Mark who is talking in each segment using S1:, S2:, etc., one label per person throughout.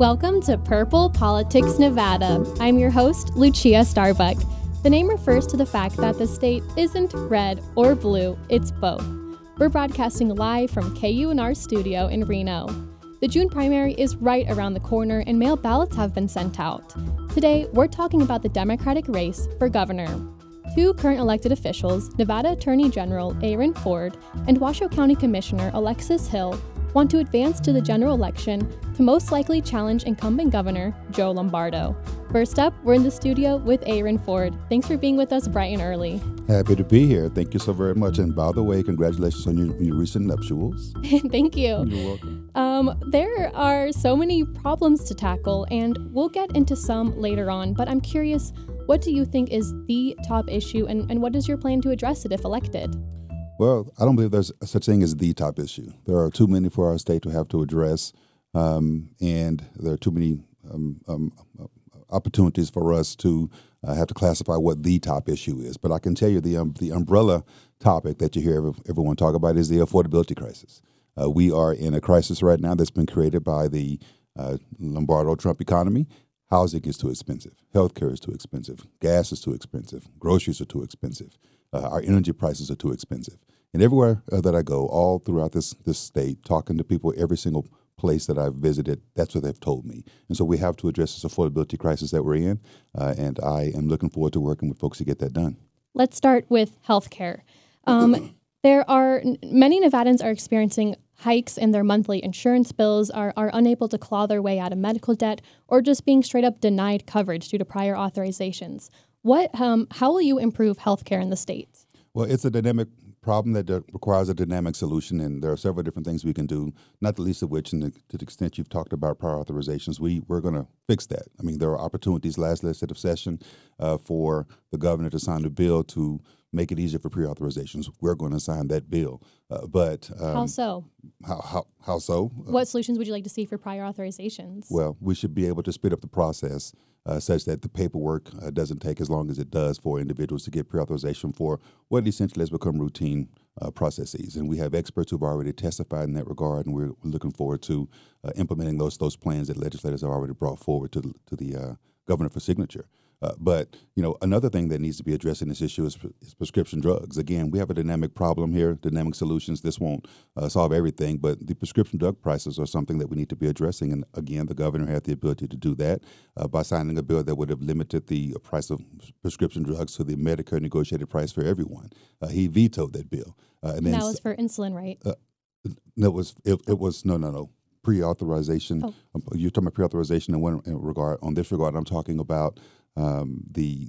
S1: Welcome to Purple Politics Nevada. I'm your host, Lucia Starbuck. The name refers to the fact that the state isn't red or blue, it's both. We're broadcasting live from KUNR studio in Reno. The June primary is right around the corner and mail ballots have been sent out. Today, we're talking about the Democratic race for governor. Two current elected officials, Nevada Attorney General Aaron Ford and Washoe County Commissioner Alexis Hill, want to advance to the general election to most likely challenge incumbent Governor Joe Lombardo. First up, we're in the studio with Aaron Ford. Thanks for being with us bright and early.
S2: Happy to be here. Thank you so very much. And by the way, congratulations on your recent nuptials.
S1: Thank you.
S2: You're welcome.
S1: There are so many problems to tackle, and we'll get into some later on, but I'm curious, what do you think is the top issue, and what is your plan to address it if elected?
S2: Well, I don't believe there's such thing as the top issue. There are too many for our state to have to address, and there are too many opportunities for us to have to classify what the top issue is. But I can tell you the umbrella topic that you hear everyone talk about is the affordability crisis. We are in a crisis right now that's been created by the Lombardo-Trump economy. Housing is too expensive. Healthcare is too expensive. Gas is too expensive. Groceries are too expensive. Our energy prices are too expensive. And everywhere that I go, all throughout this state, talking to people, every single place that I've visited, that's what they've told me. And so we have to address this affordability crisis that we're in, and I am looking forward to working with folks to get that done.
S1: Let's start with healthcare. There are many Nevadans are experiencing hikes in their monthly insurance bills, are unable to claw their way out of medical debt, or just being straight up denied coverage due to prior authorizations. How will you improve healthcare in the state?
S2: Well, it's a dynamic problem that requires a dynamic solution, and there are several different things we can do, not the least of which, to the extent you've talked about prior authorizations, we're going to fix that. I mean, there are opportunities last legislative session for the governor to sign a bill to make it easier for pre-authorizations. We're going to sign that bill. But
S1: how so?
S2: How so?
S1: What solutions would you like to see for prior authorizations?
S2: Well, we should be able to speed up the process such that the paperwork doesn't take as long as it does for individuals to get pre-authorization for what essentially has become routine processes. And we have experts who've already testified in that regard, and we're looking forward to implementing those plans that legislators have already brought forward to the governor for signature. But, another thing that needs to be addressed in this issue is prescription drugs. Again, we have a dynamic problem here, dynamic solutions. This won't solve everything, but the prescription drug prices are something that we need to be addressing. And again, the governor had the ability to do that by signing a bill that would have limited the price of prescription drugs to the Medicare negotiated price for everyone. He vetoed that bill.
S1: And that was for insulin, right?
S2: No, it was no. Pre-authorization.
S1: Oh.
S2: You're talking about pre-authorization on this regard. I'm talking about the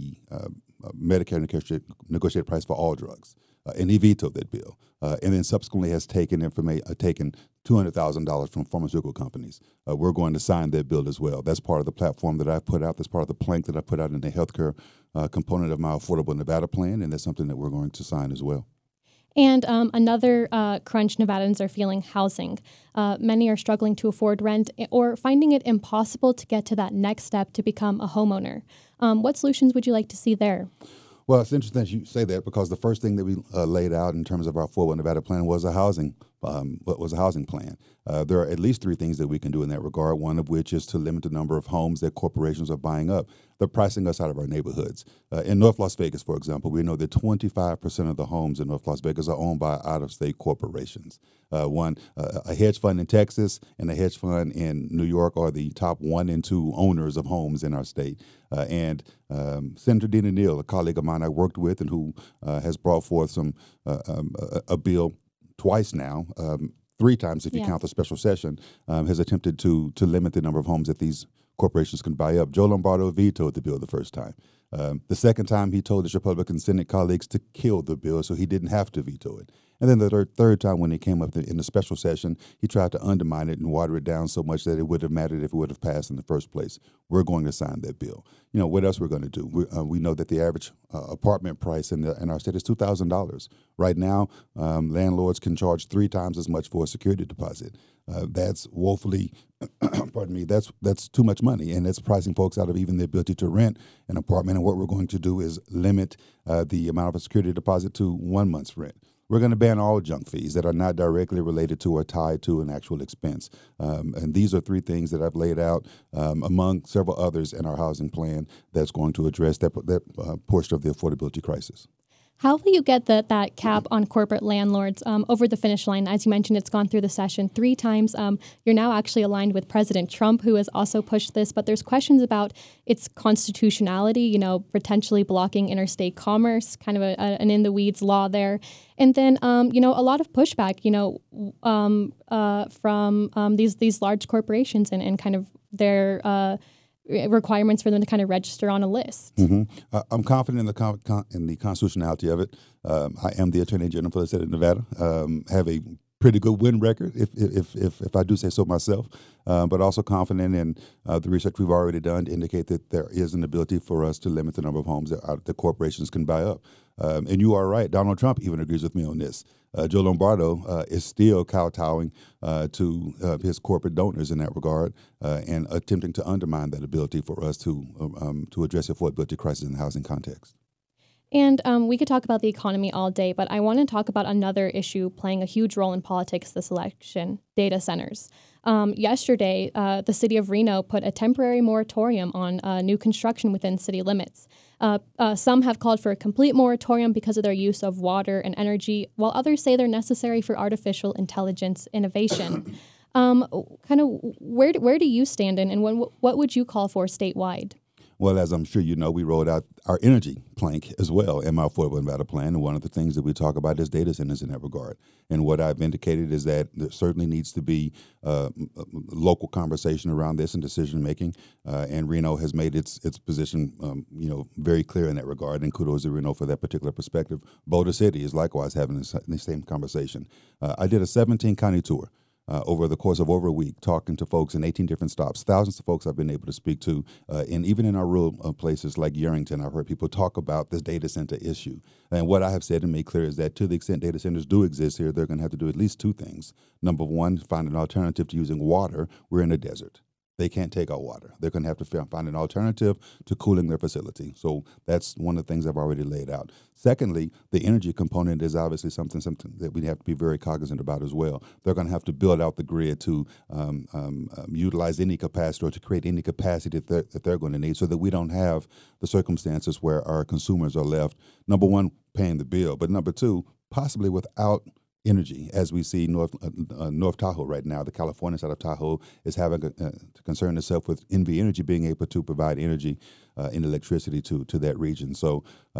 S2: Medicare negotiated price for all drugs, and he vetoed that bill, and then subsequently has taken $200,000 from pharmaceutical companies. We're going to sign that bill as well. That's part of the platform that I've put out. That's part of the plank that I put out in the healthcare component of my Affordable Nevada plan, and that's something that we're going to sign as well.
S1: And another crunch Nevadans are feeling: housing. Many are struggling to afford rent or finding it impossible to get to that next step to become a homeowner. What solutions would you like to see there?
S2: Well, it's interesting that you say that, because the first thing that we laid out in terms of our Affordable Nevada plan was a housing plan. There are at least three things that we can do in that regard, one of which is to limit the number of homes that corporations are buying up. They're pricing us out of our neighborhoods. In North Las Vegas, for example, we know that 25% of the homes in North Las Vegas are owned by out-of-state corporations. A hedge fund in Texas and a hedge fund in New York are the top 1 and 2 owners of homes in our state. And Senator Dina Neal, a colleague of mine I worked with and who has brought forth a bill twice now, 3 times if you count the special session, has attempted to limit the number of homes that these corporations can buy up. Joe Lombardo vetoed the bill the first time. The second time, he told his Republican Senate colleagues to kill the bill so he didn't have to veto it. And then the third time, when it came up in the special session, he tried to undermine it and water it down so much that it would have mattered if it would have passed in the first place. We're going to sign that bill. What else we're going to do? We know that the average apartment price in our state is $2,000. Right now, landlords can charge 3 times as much for a security deposit. That's woefully, that's too much money, and it's pricing folks out of even the ability to rent an apartment. And what we're going to do is limit the amount of a security deposit to 1 month's rent. We're going to ban all junk fees that are not directly related to or tied to an actual expense. And these are three things that I've laid out among several others in our housing plan that's going to address that portion of the affordability crisis.
S1: How will you get that cap on corporate landlords over the finish line? As you mentioned, it's gone through the session 3 times. You're now actually aligned with President Trump, who has also pushed this, but there's questions about its constitutionality, potentially blocking interstate commerce, kind of an in-the-weeds law there. And then, a lot of pushback, from these large corporations and kind of their requirements for them to kind of register on a list.
S2: Mm-hmm. I'm confident in the constitutionality of it. I am the Attorney General for the state of Nevada. Have a pretty good win record, if I do say so myself. But also confident in the research we've already done to indicate that there is an ability for us to limit the number of homes that corporations can buy up. And you are right. Donald Trump even agrees with me on this. Joe Lombardo is still kowtowing to his corporate donors in that regard and attempting to undermine that ability for us to address the affordability crisis in the housing context.
S1: And we could talk about the economy all day, but I want to talk about another issue playing a huge role in politics this election, data centers. Yesterday, the city of Reno put a temporary moratorium on new construction within city limits. Some have called for a complete moratorium because of their use of water and energy, while others say they're necessary for artificial intelligence innovation. Kind of where do you stand in, and what would you call for statewide?
S2: Well, as I'm sure you know, we rolled out our energy plank as well in my Affordable Nevada plan. And one of the things that we talk about is data centers in that regard. And what I've indicated is that there certainly needs to be local conversation around this and decision making. And Reno has made its position, very clear in that regard. And kudos to Reno for that particular perspective. Boulder City is likewise having the same conversation. I did a 17-county tour. Over the course of over a week, talking to folks in 18 different stops, thousands of folks I've been able to speak to, and even in our rural places like Yerington, I've heard people talk about this data center issue. And what I have said and made clear is that to the extent data centers do exist here, they're going to have to do at least 2 things. Number one, find an alternative to using water. We're in a desert. They can't take our water. They're going to have to find an alternative to cooling their facility. So that's one of the things I've already laid out. Secondly, the energy component is obviously something that we have to be very cognizant about as well. They're going to have to build out the grid to utilize any capacity or to create any capacity that they're going to need so that we don't have the circumstances where our consumers are left, number one, paying the bill, but number two, possibly without energy, as we see North Tahoe right now. The California side of Tahoe is having to concern itself with NV Energy being able to provide energy and electricity to that region. So,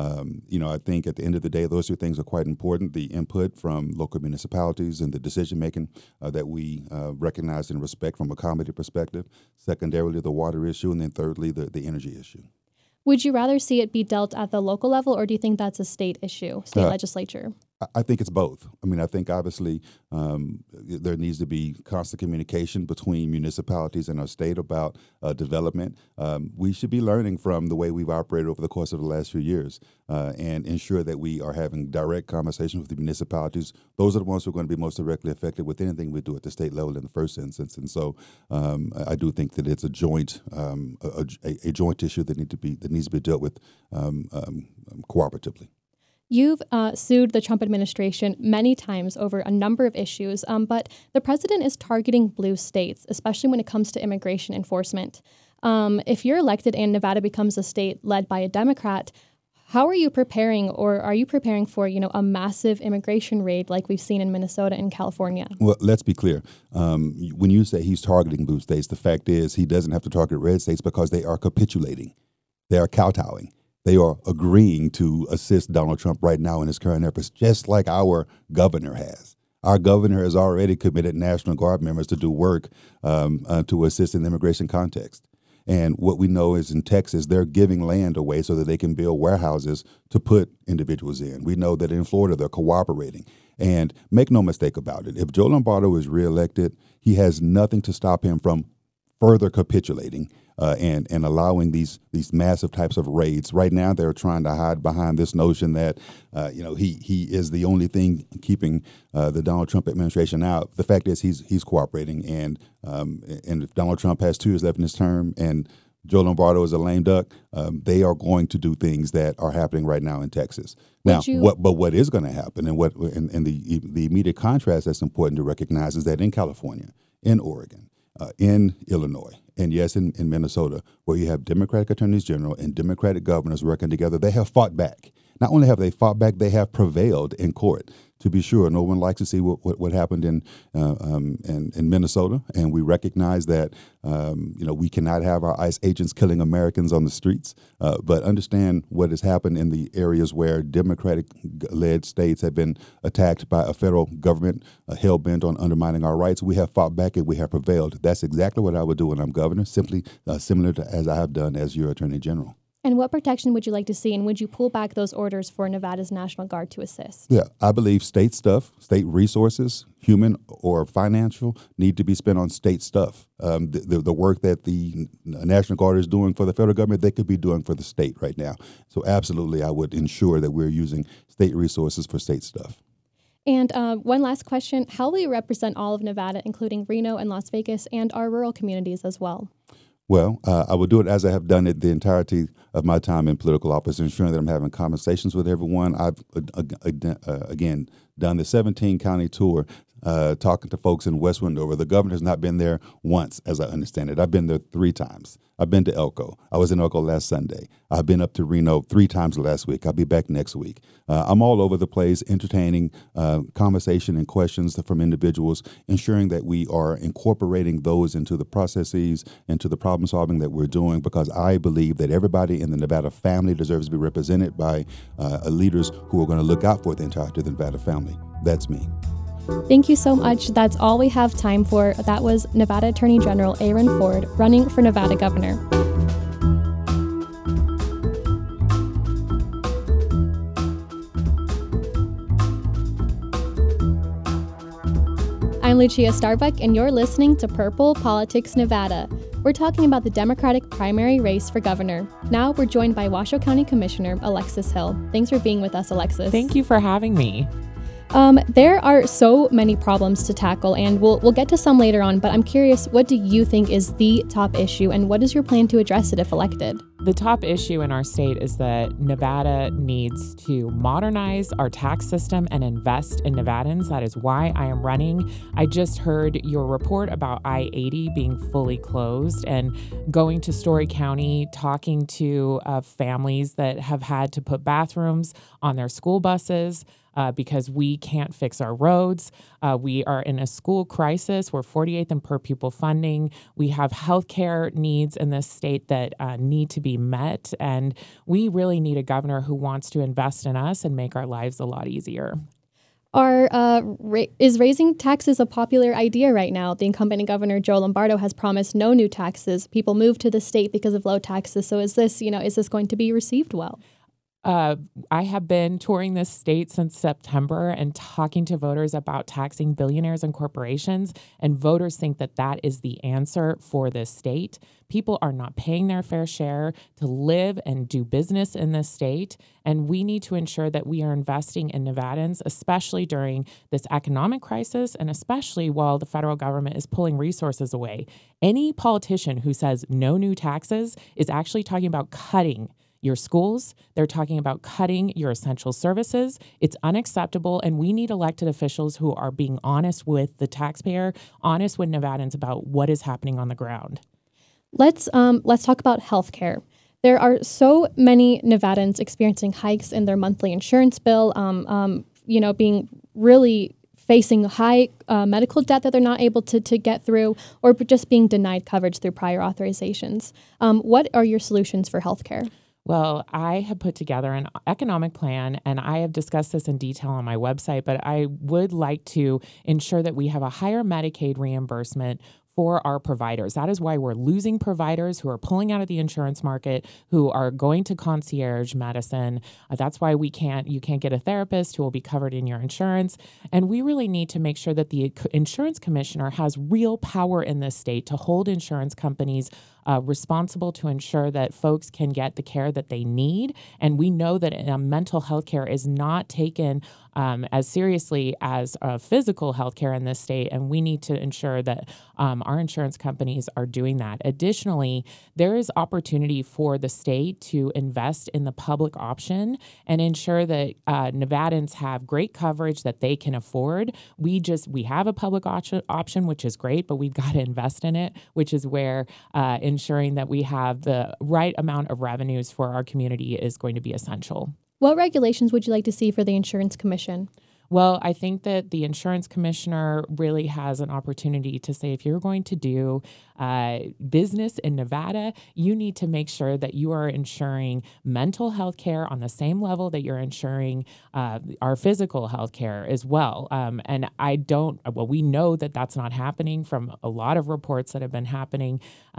S2: I think at the end of the day, those 2 things are quite important. The input from local municipalities and the decision-making that we recognize and respect from a community perspective. Secondarily, the water issue. And then thirdly, the energy issue.
S1: Would you rather see it be dealt at the local level, or do you think that's a state issue, state legislature?
S2: I think it's both. I mean, I think obviously there needs to be constant communication between municipalities and our state about development. We should be learning from the way we've operated over the course of the last few years and ensure that we are having direct conversations with the municipalities. Those are the ones who are going to be most directly affected with anything we do at the state level in the first instance. And so I do think that it's a joint issue that needs to be dealt with cooperatively.
S1: You've sued the Trump administration many times over a number of issues, but the president is targeting blue states, especially when it comes to immigration enforcement. If you're elected and Nevada becomes a state led by a Democrat, how are you preparing, or are you preparing for, a massive immigration raid like we've seen in Minnesota and California?
S2: Well, let's be clear. When you say he's targeting blue states, the fact is he doesn't have to target red states because they are capitulating. They are kowtowing. They are agreeing to assist Donald Trump right now in his current efforts, just like our governor has. Our governor has already committed National Guard members to do work to assist in the immigration context. And what we know is in Texas, they're giving land away so that they can build warehouses to put individuals in. We know that in Florida, they're cooperating. And make no mistake about it, if Joe Lombardo is reelected, he has nothing to stop him from further capitulating and allowing these massive types of raids. Right now, they're trying to hide behind this notion that he is the only thing keeping the Donald Trump administration out. The fact is he's cooperating, and if Donald Trump has 2 years left in his term, and Joe Lombardo is a lame duck. They are going to do things that are happening right now in Texas. Now, what is going to happen, and the immediate contrast that's important to recognize is that in California, in Oregon, in Illinois, and yes, in Minnesota, where you have Democratic attorneys general and Democratic governors working together, they have fought back. Not only have they fought back, they have prevailed in court. To be sure, no one likes to see what happened in Minnesota, and we recognize that we cannot have our ICE agents killing Americans on the streets. But understand what has happened in the areas where Democratic-led states have been attacked by a federal government hell bent on undermining our rights. We have fought back and we have prevailed. That's exactly what I would do when I'm governor, simply similar to as I have done as your attorney general.
S1: And what protection would you like to see, and would you pull back those orders for Nevada's National Guard to assist?
S2: Yeah, I believe state resources, human or financial, need to be spent on state stuff. The work that the National Guard is doing for the federal government, they could be doing for the state right now. So absolutely, I would ensure that we're using state resources for state stuff.
S1: And one last question, how will you represent all of Nevada, including Reno and Las Vegas, and our rural communities as well?
S2: Well, I will do it as I have done it the entirety of my time in political office, ensuring that I'm having conversations with everyone. I've, again, done the 17-county tour, talking to folks in West Wendover. The governor's not been there once, as I understand it. I've been there 3 times. I've been to Elko. I was in Elko last Sunday. I've been up to Reno 3 times last week. I'll be back next week. I'm all over the place, entertaining conversation and questions from individuals, ensuring that we are incorporating those into the processes, into the problem solving that we're doing, because I believe that everybody in the Nevada family deserves to be represented by leaders who are going to look out for the entirety of the Nevada family. That's me.
S1: Thank you so much. That's all we have time for. That was Nevada Attorney General Aaron Ford running for Nevada governor. I'm Lucia Starbuck, and you're listening to Purple Politics Nevada. We're talking about the Democratic primary race for governor. Now we're joined by Washoe County Commissioner Alexis Hill. Thanks for being with us, Alexis.
S3: Thank you for having me.
S1: There are so many problems to tackle, and we'll get to some later on, but I'm curious, what do you think is the top issue, and what is your plan to address it if elected?
S3: The top issue in our state is that Nevada needs to modernize our tax system and invest in Nevadans. That is why I am running. I just heard your report about I-80 being fully closed, and going to Story County, talking to families that have had to put bathrooms on their school buses, because we can't fix our roads. We are in a school crisis. We're 48th in per pupil funding. We have healthcare needs in this state that need to be met. And we really need a governor who wants to invest in us and make our lives a lot easier.
S1: Is raising taxes a popular idea right now? The incumbent governor, Joe Lombardo, has promised no new taxes. People move to the state because of low taxes. So is this going to be received well?
S3: I have been touring this state since September and talking to voters about taxing billionaires and corporations, and voters think that that is the answer for this state. People are not paying their fair share to live and do business in this state, and we need to ensure that we are investing in Nevadans, especially during this economic crisis and especially while the federal government is pulling resources away. Any politician who says no new taxes is actually talking about cutting your schools. They're talking about cutting your essential services. It's unacceptable, and we need elected officials who are being honest with the taxpayer, honest with Nevadans about what is happening on the ground.
S1: Let's talk about healthcare. There are so many Nevadans experiencing hikes in their monthly insurance bill, being really facing high medical debt that they're not able to get through, or just being denied coverage through prior authorizations. What are your solutions for healthcare?
S3: Well, I have put together an economic plan, and I have discussed this in detail on my website, but I would like to ensure that we have a higher Medicaid reimbursement for our providers. That is why we're losing providers who are pulling out of the insurance market, who are going to concierge medicine. That's why you can't get a therapist who will be covered in your insurance. And we really need to make sure that the insurance commissioner has real power in this state to hold insurance companies responsible to ensure that folks can get the care that they need. And we know that mental health care is not taken as seriously as physical health care in this state, and we need to ensure that our insurance companies are doing that. Additionally, there is opportunity for the state to invest in the public option and ensure that Nevadans have great coverage that they can afford. We have a public option, which is great, but we've got to invest in it, which is where ensuring that we have the right amount of revenues for our community is going to be essential.
S1: What regulations would you like to see for the Insurance Commission?
S3: Well, I think that the insurance commissioner really has an opportunity to say, if you're going to do business in Nevada, you need to make sure that you are insuring mental health care on the same level that you're insuring our physical health care as well. And we know that that's not happening from a lot of reports that have been happening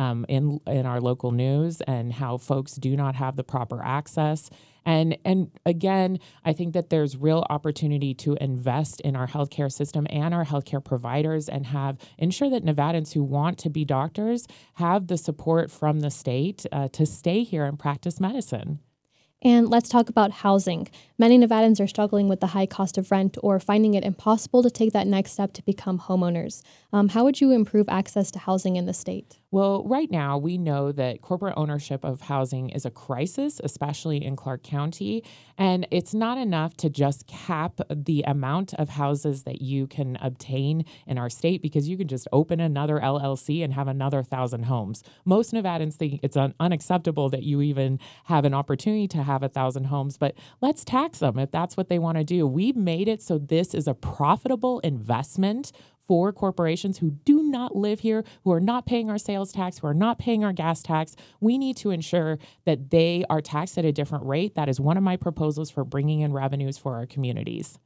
S3: in our local news, and how folks do not have the proper access. And again, I think that there's real opportunity to invest in our healthcare system and our healthcare providers, and ensure that Nevadans who want to be doctors have the support from the state to stay here and practice medicine.
S1: And let's talk about housing. Many Nevadans are struggling with the high cost of rent or finding it impossible to take that next step to become homeowners. How would you improve access to housing in the state?
S3: Well, right now, we know that corporate ownership of housing is a crisis, especially in Clark County. And it's not enough to just cap the amount of houses that you can obtain in our state, because you can just open another LLC and have another 1,000 homes. Most Nevadans think it's unacceptable that you even have an opportunity to have 1,000 homes, but let's tax them if that's what they want to do. We've made it so this is a profitable investment for corporations who do not live here, who are not paying our sales tax, who are not paying our gas tax. We need to ensure that they are taxed at a different rate. That is one of my proposals for bringing in revenues for our communities.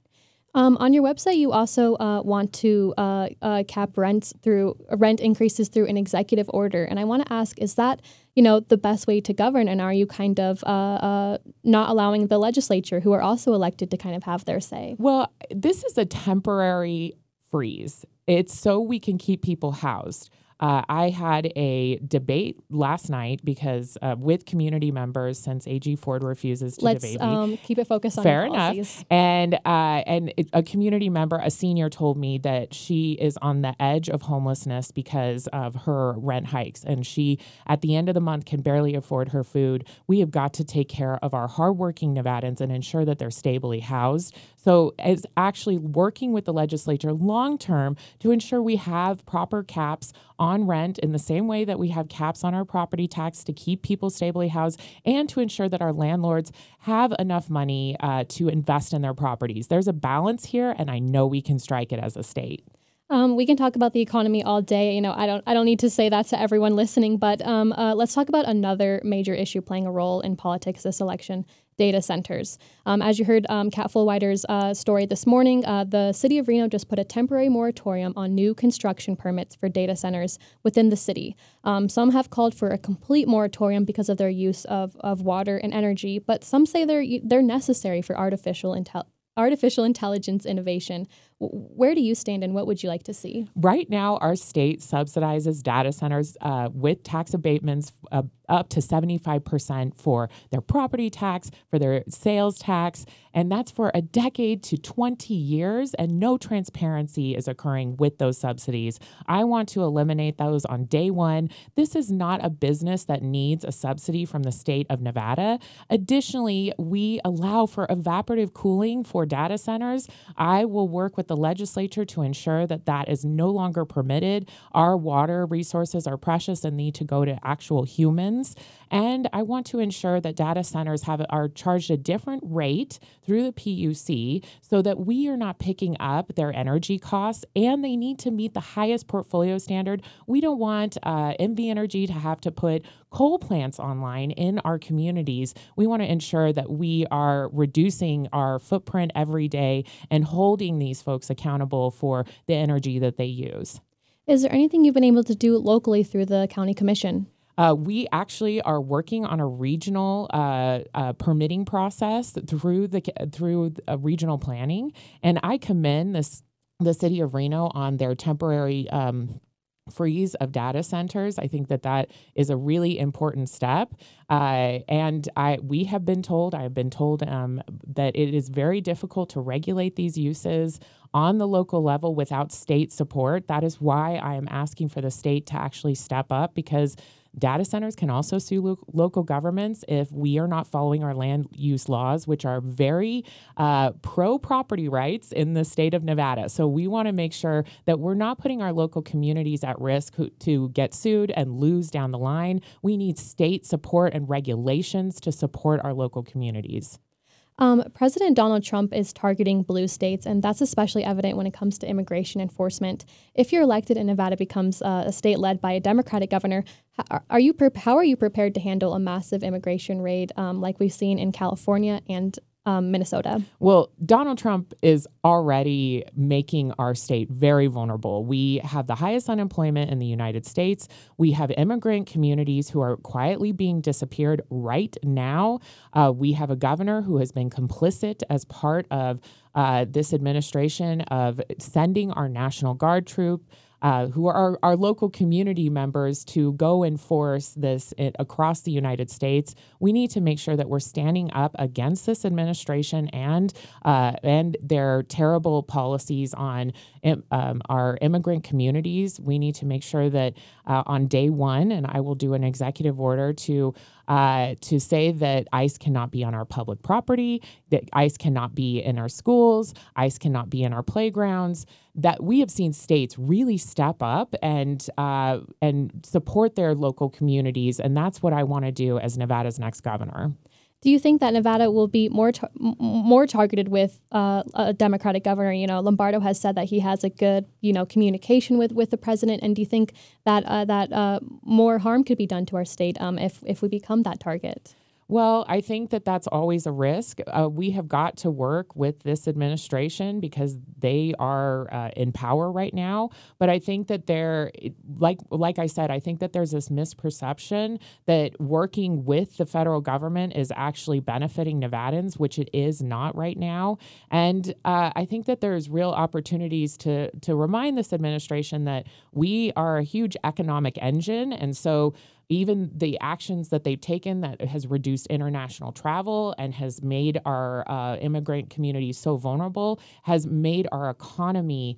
S1: On your website, you also want to cap rent increases through an executive order. And I want to ask, is that, the best way to govern? And are you kind of not allowing the legislature, who are also elected, to kind of have their say?
S3: Well, this is a temporary freeze. It's so we can keep people housed. I had a debate last night because with community members, since AG Ford refuses to debate me.
S1: Let's keep it focused on
S3: Fair
S1: your policies.
S3: enough. And a community member, a senior, told me that she is on the edge of homelessness because of her rent hikes, and she, at the end of the month, can barely afford her food. We have got to take care of our hardworking Nevadans and ensure that they're stably housed. So it's actually working with the legislature long term to ensure we have proper caps on rent in the same way that we have caps on our property tax to keep people stably housed, and to ensure that our landlords have enough money to invest in their properties. There's a balance here, and I know we can strike it as a state.
S1: We can talk about the economy all day. I don't need to say that to everyone listening, but let's talk about another major issue playing a role in politics this election: data centers. As you heard Kat Fullwider's story this morning, the city of Reno just put a temporary moratorium on new construction permits for data centers within the city. Some have called for a complete moratorium because of their use of water and energy, but some say they're necessary for artificial intelligence innovation. Where do you stand, and what would you like to see?
S3: Right now, our state subsidizes data centers with tax abatements up to 75% for their property tax, for their sales tax, and that's for a decade to 20 years, and no transparency is occurring with those subsidies. I want to eliminate those on day one. This is not a business that needs a subsidy from the state of Nevada. Additionally, we allow for evaporative cooling for data centers. I will work with the legislature to ensure that that is no longer permitted. Our water resources are precious and need to go to actual humans. And I want to ensure that data centers are charged a different rate through the PUC so that we are not picking up their energy costs, and they need to meet the highest portfolio standard. We don't want MV Energy to have to put coal plants online in our communities. We want to ensure that we are reducing our footprint every day and holding these folks accountable for the energy that they use.
S1: Is there anything you've been able to do locally through the county commission?
S3: We actually are working on a regional permitting process through regional planning, and I commend the city of Reno on their temporary freeze of data centers. I think that is a really important step. And we have been told, I have been told that it is very difficult to regulate these uses on the local level without state support. That is why I am asking for the state to actually step up, because data centers can also sue local governments if we are not following our land use laws, which are very pro-property rights in the state of Nevada. So we want to make sure that we're not putting our local communities at risk to get sued and lose down the line. We need state support and regulations to support our local communities.
S1: President Donald Trump is targeting blue states, and that's especially evident when it comes to immigration enforcement. If you're elected and Nevada becomes a state led by a Democratic governor, how are you prepared to handle a massive immigration raid like we've seen in California and Minnesota?
S3: Well, Donald Trump is already making our state very vulnerable. We have the highest unemployment in the United States. We have immigrant communities who are quietly being disappeared right now. We have a governor who has been complicit as part of this administration of sending our National Guard troop, who are our local community members, to go enforce this across the United States. We need to make sure that we're standing up against this administration and their terrible policies on our immigrant communities. We need to make sure that on day one, and I will do an executive order to say that ICE cannot be on our public property, that ICE cannot be in our schools, ICE cannot be in our playgrounds. That we have seen states really step up and support their local communities, and that's what I want to do as Nevada's next governor.
S1: Do you think that Nevada will be more targeted with a Democratic governor? You know, Lombardo has said that he has a good, communication with the president. And do you think that more harm could be done to our state if we become that target?
S3: Well, I think that's always a risk. We have got to work with this administration because they are in power right now. But I think that like I said, I think that there's this misperception that working with the federal government is actually benefiting Nevadans, which it is not right now. And I think that there's real opportunities to remind this administration that we are a huge economic engine. And so even the actions that they've taken that has reduced international travel and has made our immigrant communities so vulnerable has made our economy,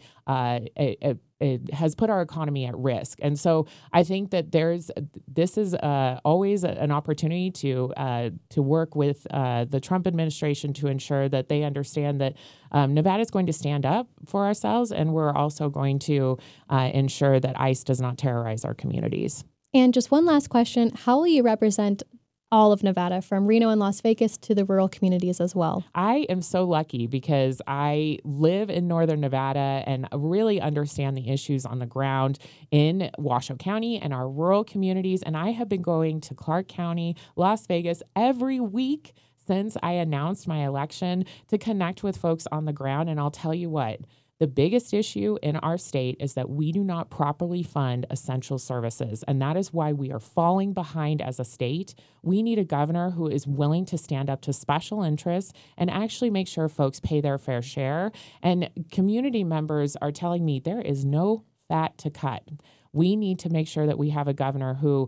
S3: it has put our economy at risk. And so I think that this is always an opportunity to work with the Trump administration to ensure that they understand that Nevada is going to stand up for ourselves, and we're also going to ensure that ICE does not terrorize our communities.
S1: And just one last question. How will you represent all of Nevada, from Reno and Las Vegas to the rural communities as well?
S3: I am so lucky because I live in northern Nevada and really understand the issues on the ground in Washoe County and our rural communities. And I have been going to Clark County, Las Vegas every week since I announced my election to connect with folks on the ground. And I'll tell you what, the biggest issue in our state is that we do not properly fund essential services, and that is why we are falling behind as a state. We need a governor who is willing to stand up to special interests and actually make sure folks pay their fair share. And community members are telling me there is no fat to cut. We need to make sure that we have a governor who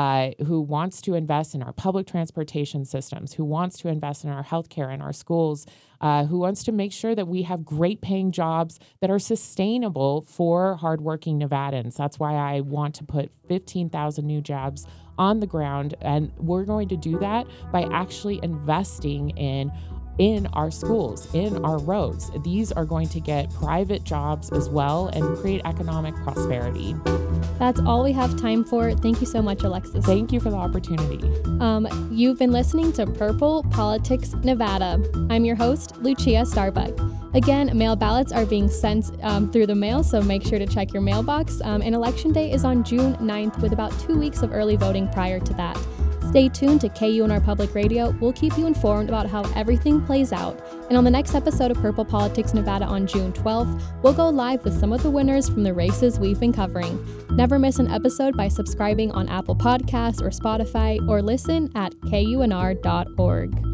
S3: wants to invest in our public transportation systems, who wants to invest in our healthcare and our schools, who wants to make sure that we have great paying jobs that are sustainable for hardworking Nevadans. That's why I want to put 15,000 new jobs on the ground. And we're going to do that by actually investing in our schools, in our roads. These are going to get private jobs as well and create economic prosperity.
S1: That's all we have time for. Thank you so much, Alexis.
S3: Thank you for the opportunity.
S1: You've been listening to Purple Politics Nevada. I'm your host, Lucia Starbuck. Again, mail ballots are being sent through the mail, so make sure to check your mailbox. And Election Day is on June 9th with about 2 weeks of early voting prior to that. Stay tuned to KUNR Public Radio. We'll keep you informed about how everything plays out. And on the next episode of Purple Politics Nevada on June 12th, we'll go live with some of the winners from the races we've been covering. Never miss an episode by subscribing on Apple Podcasts or Spotify, or listen at KUNR.org.